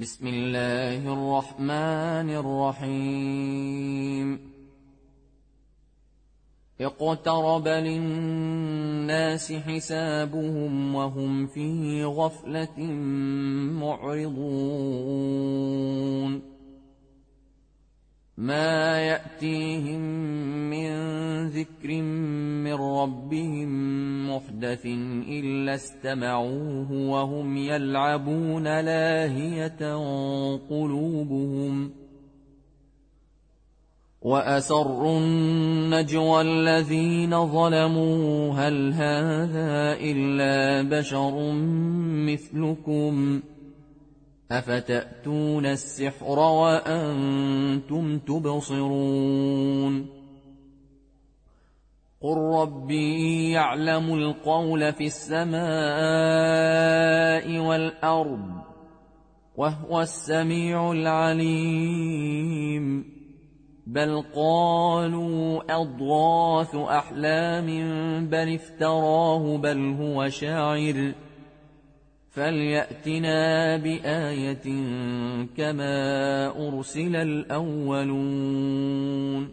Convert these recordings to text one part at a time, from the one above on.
بسم الله الرحمن الرحيم اقترب للناس حسابهم وهم في غفلة معرضون ما يأتيهم من ذكر من ربهم محدث إلا استمعوه وهم يلعبون لاهية قلوبهم وأسروا النجوى الذين ظلموا هل هذا إلا بشر مثلكم أفتأتون السحر وأنتم تبصرون قل ربي يعلم القول في السماء والأرض وهو السميع العليم بل قالوا أضغاث أحلام بل افتراه بل هو شاعر فليأتنا بآية كما أرسل الأولون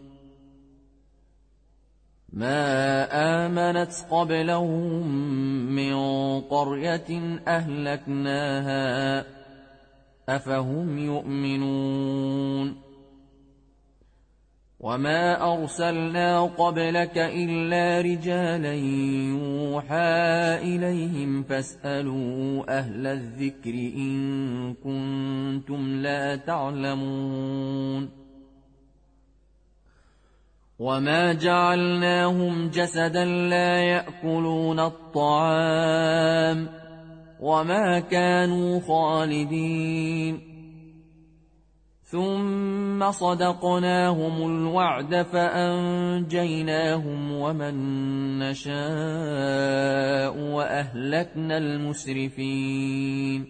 ما آمنت قبلهم من قرية أهلكناها أفهم يؤمنون وما أرسلنا قبلك إلا رجالا يوحى إليهم فاسألوا أهل الذكر إن كنتم لا تعلمون وما جعلناهم جسدا لا يأكلون الطعام وما كانوا خالدين ثم صدقناهم الوعد فأنجيناهم ومن نشاء وأهلكنا المسرفين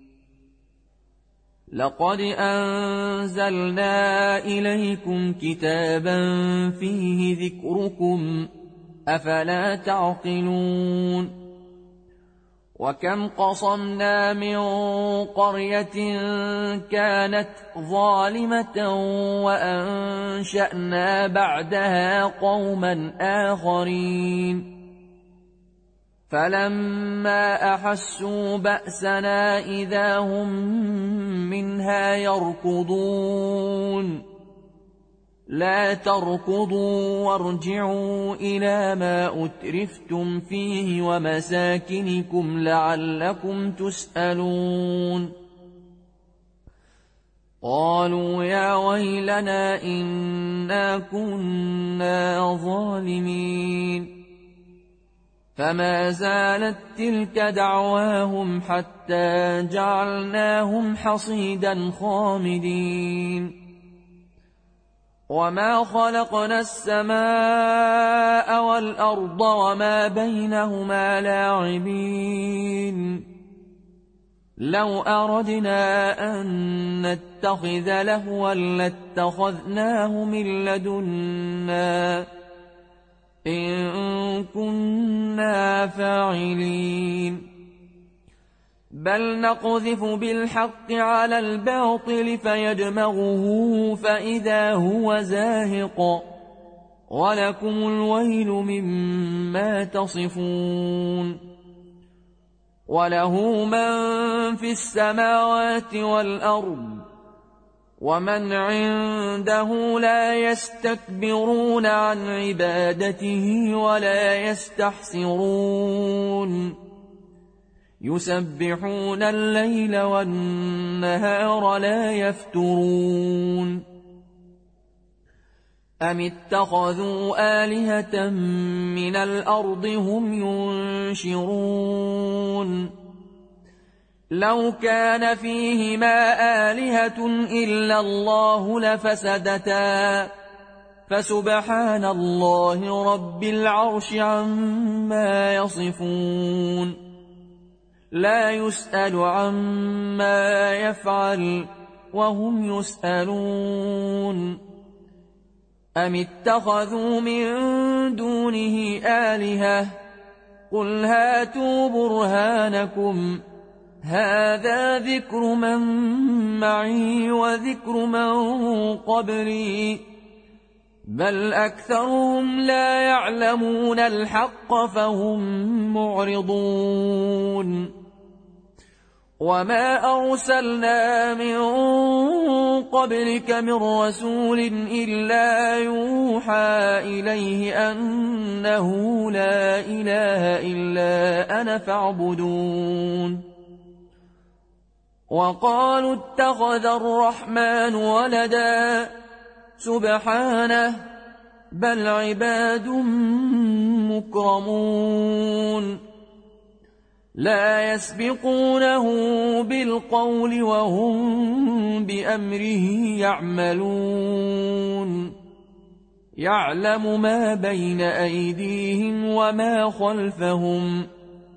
لقد أنزلنا إليكم كتابا فيه ذكركم أفلا تعقلون وكم قصمنا من قرية كانت ظالمة وأنشأنا بعدها قوما آخرين فلما أحسوا بأسنا إذا هم منها يركضون لا تركضوا وارجعوا إلى ما أترفتم فيه ومساكنكم لعلكم تسألون قالوا يا ويلنا إنا كنا ظالمين فما زالت تلك دعواهم حتى جعلناهم حصيدا خامدين وما خلقنا السماء والأرض وما بينهما لاعبين لو أردنا أن نتخذ لهوا لاتخذناه من لدنا إن كنا فاعلين بل نقذف بالحق على الباطل فيدمغه فإذا هو زاهق ولكم الويل مما تصفون وله من في السماوات والأرض ومن عنده لا يستكبرون عن عبادته ولا يستحسرون يسبحون الليل والنهار لا يفترون أم اتخذوا آلهة من الأرض هم ينشرون لو كان فيهما آلهة إلا الله لفسدتا فسبحان الله رب العرش عما يصفون لا يسأل عما يفعل وهم يسألون أم اتخذوا من دونه آلهة قل هاتوا برهانكم هذا ذكر من معي وذكر من قبلي بل أكثرهم لا يعلمون الحق فهم معرضون وما أرسلنا من قبلك من رسول إلا يوحى إليه أنه لا إله إلا أنا فاعبدون وقالوا اتخذ الرحمن ولدا سبحانه بل عباد مكرمون لا يسبقونه بالقول وهم بأمره يعملون يعلم ما بين أيديهم وما خلفهم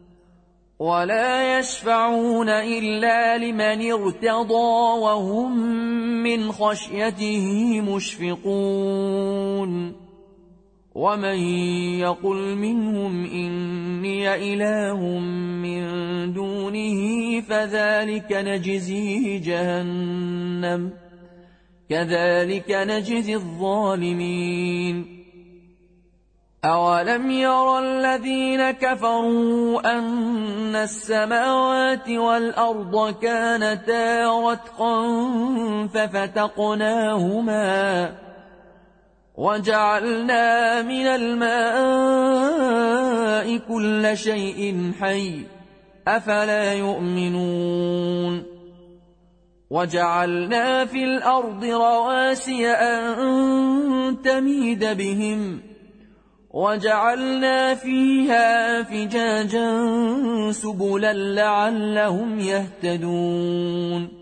ولا يشفعون إلا لمن ارتضى وهم من خشيته مشفقون ومن يقل منهم إني إله من دونه فذلك نجزيه جهنم كذلك نجزي الظالمين أولم ير الذين كفروا أن السماوات والأرض كانتا رتقا ففتقناهما وجعلنا من الماء كل شيء حي أفلا يؤمنون وجعلنا في الأرض رواسي أن تميد بهم وجعلنا فيها فجاجا سبلا لعلهم يهتدون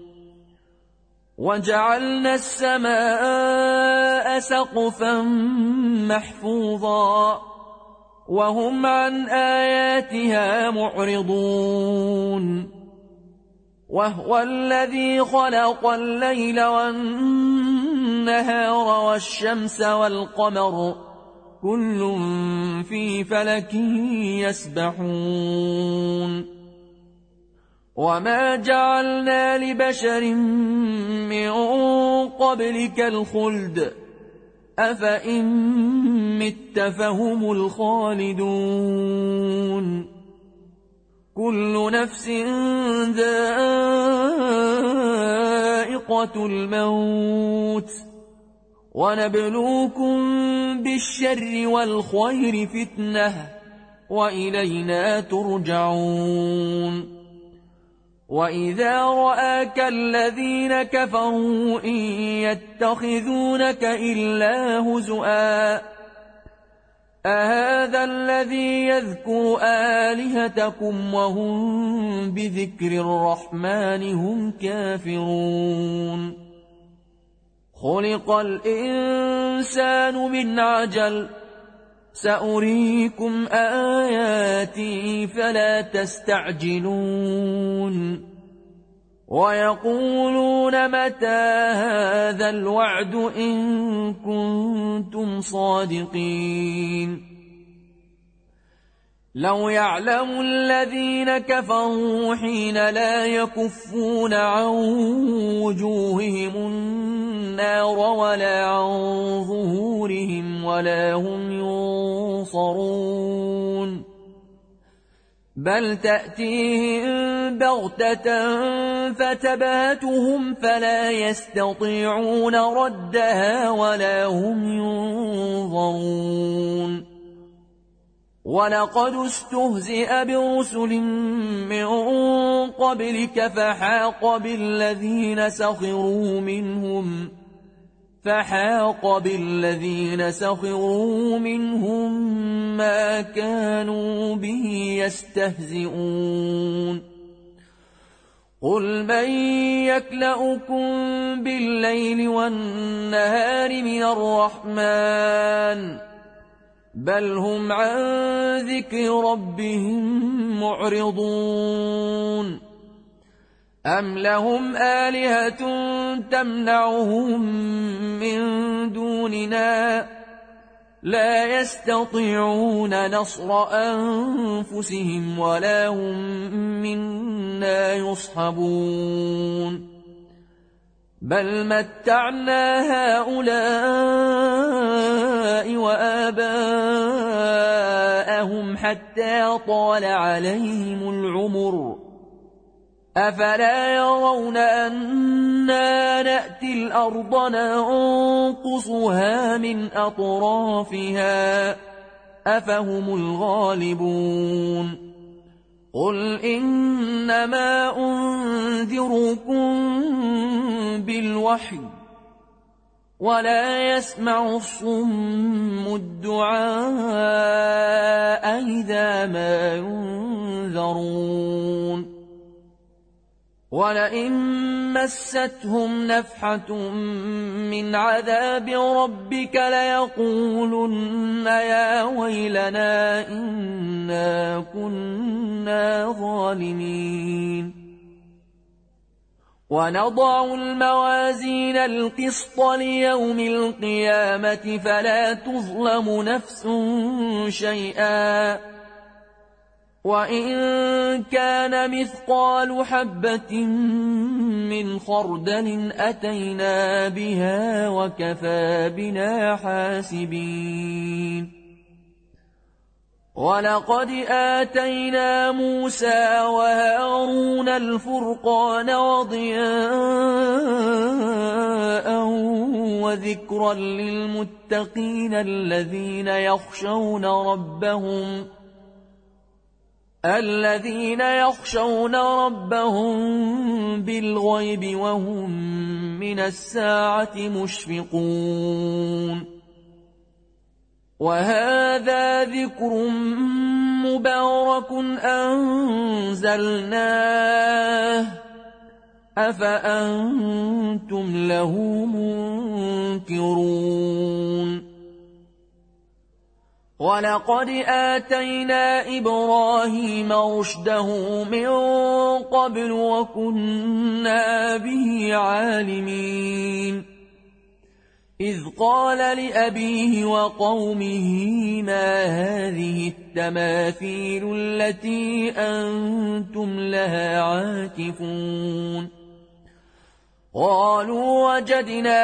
وجعلنا السماء سقفا محفوظا وهم عن آياتها معرضون وهو الذي خلق الليل والنهار والشمس والقمر كل في فلك يسبحون وما جعلنا لبشر من قبلك الخلد أفإن مت فهم الخالدون كل نفس ذائقة الموت ونبلوكم بالشر والخير فتنة وإلينا ترجعون وإذا رآك الذين كفروا إن يتخذونك إلا هزؤا أهذا الذي يذكر آلهتكم وهم بذكر الرحمن هم كافرون خلق الإنسان من عجل سأريكم آياتي فلا تستعجلون ويقولون متى هذا الوعد إن كنتم صادقين لو يعلم الذين كفروا حين لا يكفون عن وجوههم النار ولا عن ظهورهم ولا هم ينصرون بل تأتيهم بغتة فتبهتهم فلا يستطيعون ردها ولا هم ينظرون ولقد استهزئ برسل من قبلك فحاق بالذين سخروا منهم ما كانوا به يستهزئون قل من يكلؤكم بالليل والنهار من الرحمن بل هم عن ذكر ربهم معرضون أم لهم آلهة تمنعهم من دوننا لا يستطيعون نصر أنفسهم ولا هم منا يصحبون بل متعنا هؤلاء وآباءهم حتى طال عليهم العمر أفلا يرون أنا نأتي الأرض ننقصها من أطرافها أفهم الغالبون قل إنما أنذركم بالوحي ولا يسمع الصم الدعاء إذا ما ينذرون ولئن مستهم نفحة من عذاب ربك ليقولن يا ويلنا إنا كنا ظالمين ونضع الموازين القسط ليوم القيامة فلا تظلم نفس شيئا وإن كان مثقال حبة من خردل أتينا بها وكفى بنا حاسبين ولقد آتينا موسى وهارون الفرقان وضياء وذكرا للمتقين الذين يخشون ربهم بالغيب وهم من الساعة مشفقون وهذا ذكر مبارك أنزلناه أفأنتم له منكرون ولقد آتينا إبراهيم رشده من قبل وكنا به عالمين إذ قال لأبيه وقومه ما هذه التماثيل التي أنتم لها عاكفون قالوا وجدنا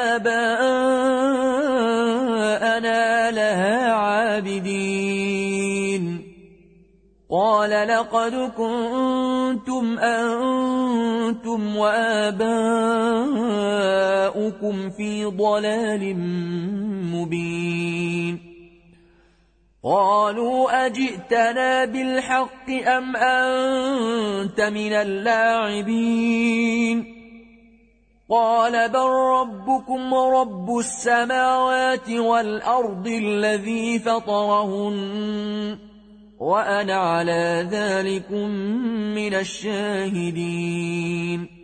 آباءنا لها عابدين قال لقد كنتم أنتم وآباؤكم في ضلال مبين قالوا أجئتنا بالحق أم أنت من اللاعبين قال بل ربكم رب السماوات والأرض الذي فطرهن وأنا على ذلكم من الشاهدين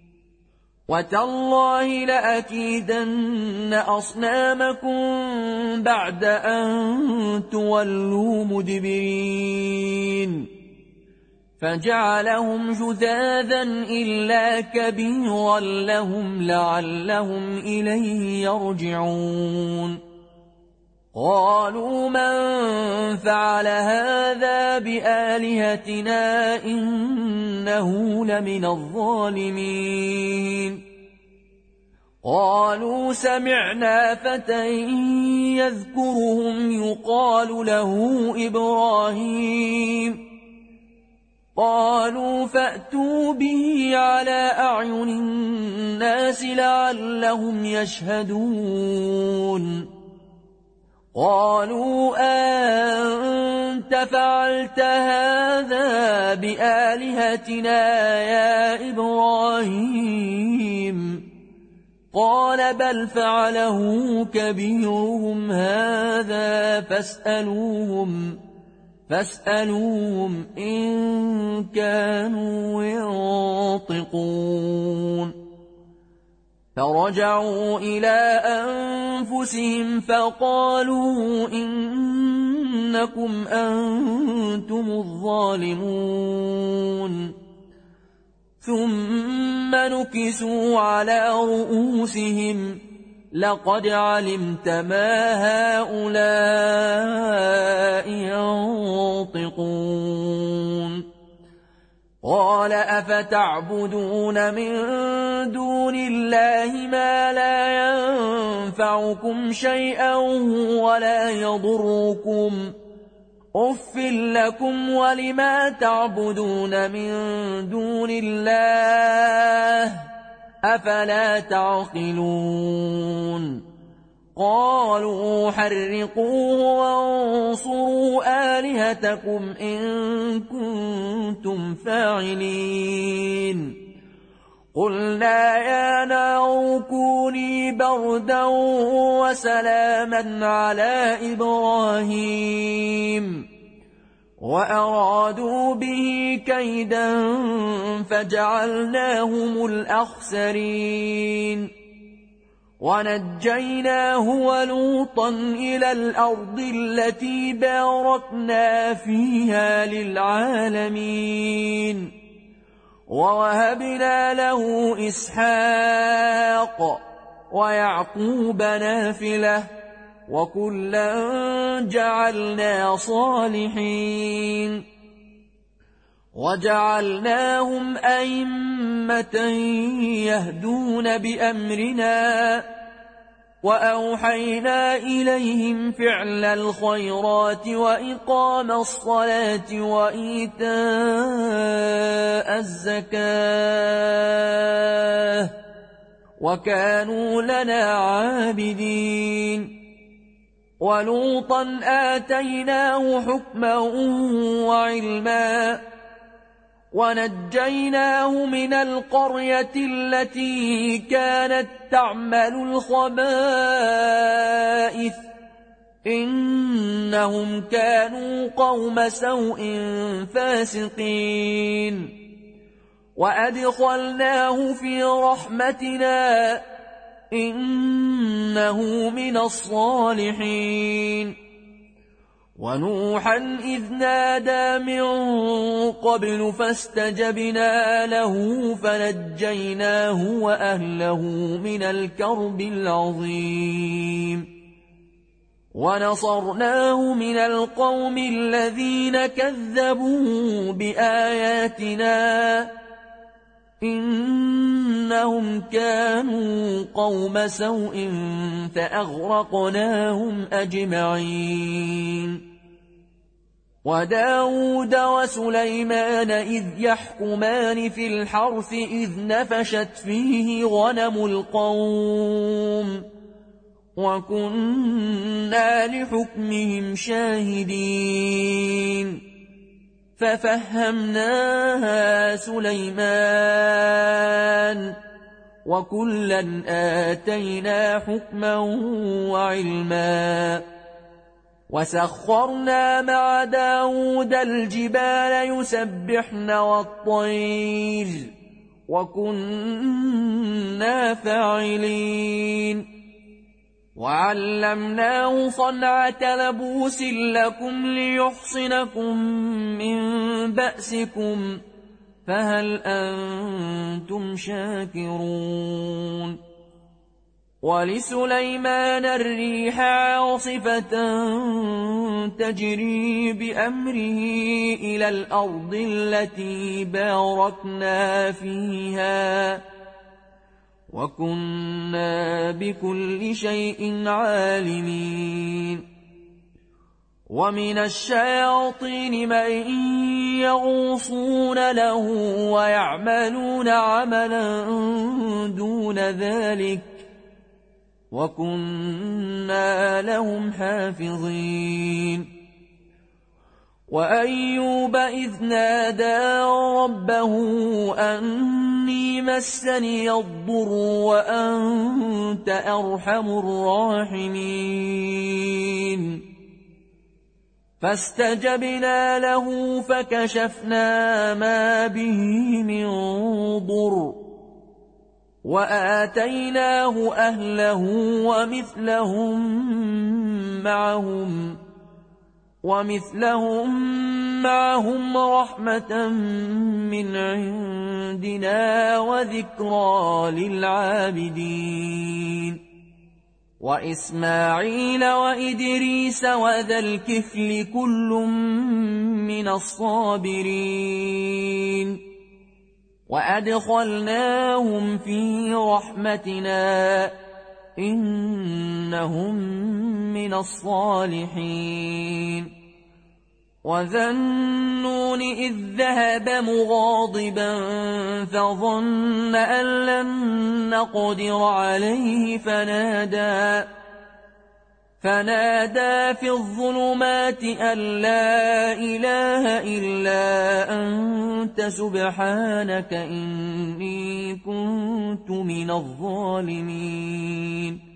وتالله لأكيدن أصنامكم بعد أن تولوا مدبرين فجعلهم جذاذا إلا كبيرا لهم لعلهم إليه يرجعون قالوا من فعل هذا بآلهتنا إنه لمن الظالمين قالوا سمعنا فتى يذكرهم يقال له إبراهيم قالوا فأتوا به على أعين الناس لعلهم يشهدون قالوا أنت فعلت هذا بآلهتنا يا إبراهيم قال بل فعله كبيرهم هذا فاسألوهم إن كانوا ينطقون فرجعوا إلى أنفسهم فقالوا إنكم أنتم الظالمون ثم نكسوا على رؤوسهم لقد علمت ما هؤلاء ينطقون قال أفتعبدون من دون الله ما لا ينفعكم شيئا ولا يضركم أف لكم ولما تعبدون من دون الله أفلا تعقلون قالوا حرقوه وانصروا آلهتكم إن كنتم فاعلين قلنا يا نار كوني بردا وسلاما على إبراهيم وأرادوا به كيدا فجعلناهم الأخسرين ونجيناه ولوطا إلى الأرض التي باركنا فيها للعالمين ووهبنا له إسحاق ويعقوب نافلة وكلا جعلنا صالحين وجعلناهم أئمة يهدون بأمرنا وأوحينا إليهم فعل الخيرات وإقام الصلاة وإيتاء الزكاة وكانوا لنا عابدين ولوطا آتيناه حكما وعلما ونجيناه من القرية التي كانت تعمل الخبائث إنهم كانوا قوم سوء فاسقين وأدخلناه في رحمتنا إنه من الصالحين ونوحا إذ نادى من قبل فاستجبنا له فنجيناه وأهله من الكرب العظيم ونصرناه من القوم الذين كذبوا بآياتنا إنهم كانوا قوم سوء فأغرقناهم أجمعين وداود وسليمان إذ يحكمان في الحرث إذ نفشت فيه غنم القوم وكنا لحكمهم شاهدين ففهمناها سليمان وكلا آتينا حكما وعلما وسخرنا مع داود الجبال يسبحن والطير وكنا فاعلين وعلمناه صنعة لبوس لكم ليحصنكم من بأسكم فهل أنتم شاكرون ولسليمان الريح عاصفة تجري بأمره إلى الأرض التي باركنا فيها وكنا بكل شيء عالمين ومن الشياطين من يغوصون له ويعملون عملا دون ذلك وكنا لهم حافظين وأيوب إذ نادى ربه أني مسني الضر وأنت أرحم الراحمين فاستجبنا له فكشفنا ما به من ضر وآتيناه أهله ومثلهم معهم رحمة من عندنا وذكرى للعابدين وإسماعيل وإدريس وذا الكفل كل من الصابرين وأدخلناهم في رحمتنا إنهم من الصالحين وذا النون إذ ذهب مغاضبا فظن أن لن نقدر عليه فنادى في الظلمات أن لا إله إلا أنت سبحانك إني كنت من الظالمين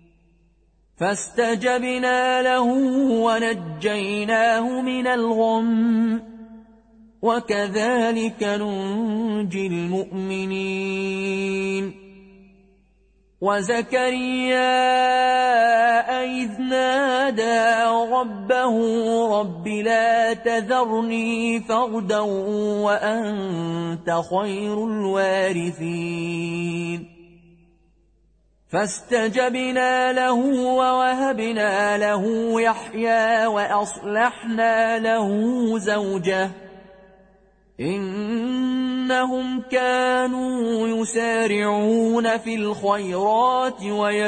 فاستجبنا له ونجيناه من الغم وكذلك ننجي المؤمنين وزكريا إذ نادى ربه رب لا تذرني فردا وأنت خير الوارثين فاستجبنا له ووهبنا له يحيى وأصلحنا له زوجه إنهم كانوا يسارعون في الخيرات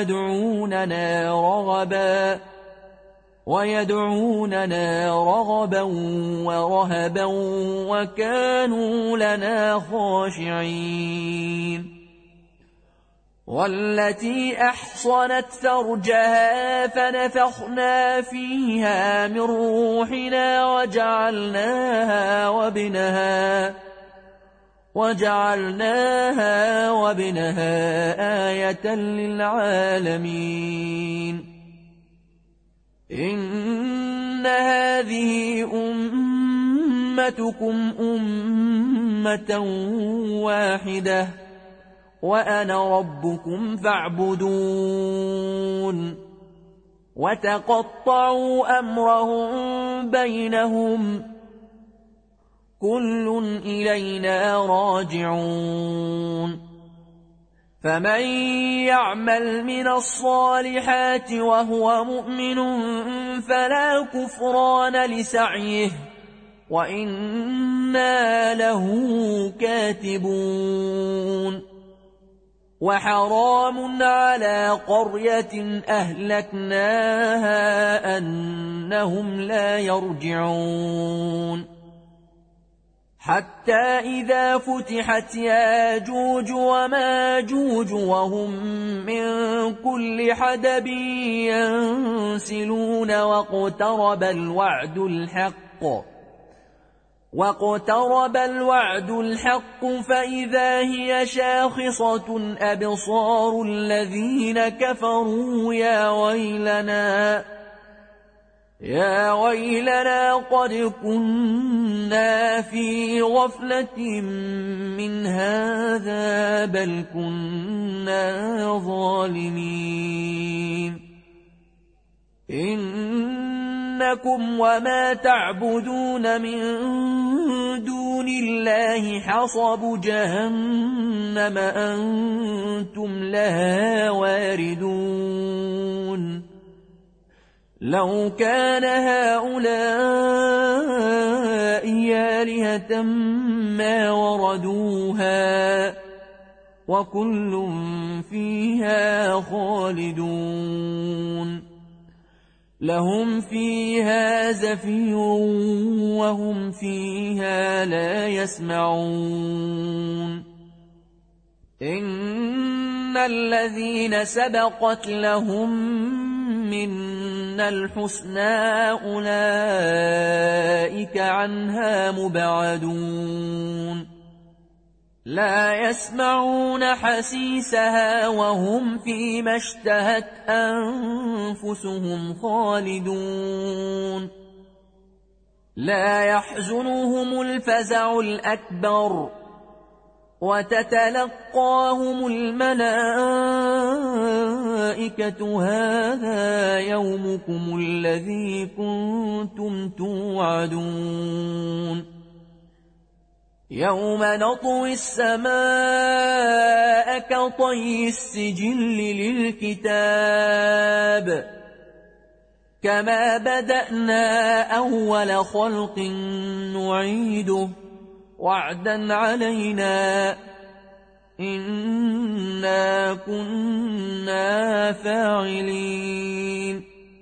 ويدعوننا رغبا ورهبا وكانوا لنا خاشعين والتي أحصنت فرجها فنفخنا فيها من روحنا وجعلناها وابنها آية للعالمين إن هذه أمتكم أمة واحدة وأنا ربكم فاعبدون وتقطعوا أمرهم بينهم كل إلينا راجعون فمن يعمل من الصالحات وهو مؤمن فلا كفران لسعيه وإنا له كاتبون وحرام على قرية أهلكناها أنهم لا يرجعون حتى إذا فتحت ياجوج وماجوج وهم من كل حدب ينسلون واقترب الوعد الحق فإذا هي شاخصة أبصار الذين كفروا يا ويلنا قد كنا في غفلة من هذا بل كنا ظالمين إنكم وما تعبدون من دون الله حصب جهنم أنتم لها واردون لو كان هؤلاء آلهة ما وردوها وكل فيها خالدون لهم فيها زفير وهم فيها لا يسمعون إن الذين سبقت لهم منا الحسنى أولئك عنها مبعدون لا يسمعون حسيسها وهم فيما اشتهت أنفسهم خالدون لا يحزنهم الفزع الأكبر وتتلقاهم الملائكة هذا يومكم الذي كنتم توعدون يوم نطوي السماء كطي السجل للكتاب كما بدأنا أول خلق نعيده وعدا علينا إنا كنا فاعلين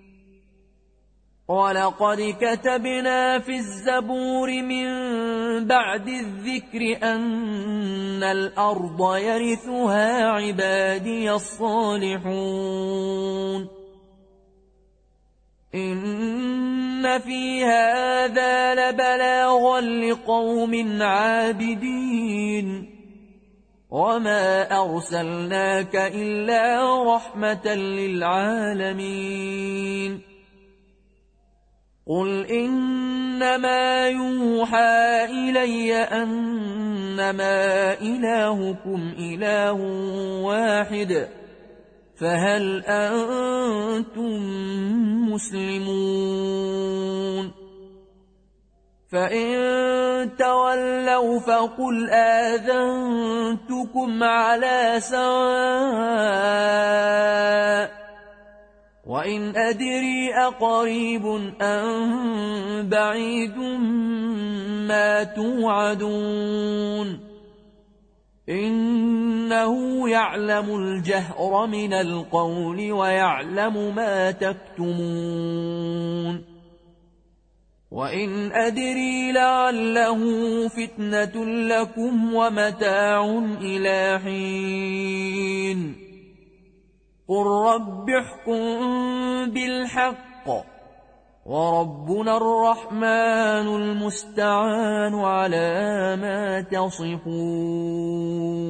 ولقد كتبنا في الزبور من بعد الذكر أن الأرض يرثها عبادي الصالحون إن في هذا لبلاغا لقوم عابدين وما أرسلناك إلا رحمة للعالمين قل إنما يوحى إلي أنما إلهكم إله واحد فهل أنتم مسلمون فإن تولوا فقل آذنتكم على سواء وإن أدري أقريب أم بعيد ما توعدون إنه يعلم الجهر من القول ويعلم ما تكتمون وإن أدري لعله فتنة لكم ومتاع إلى حين قل رب احكم بالحق وربنا الرحمن المستعان على ما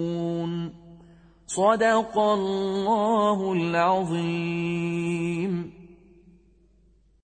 تصفون صدق الله العظيم.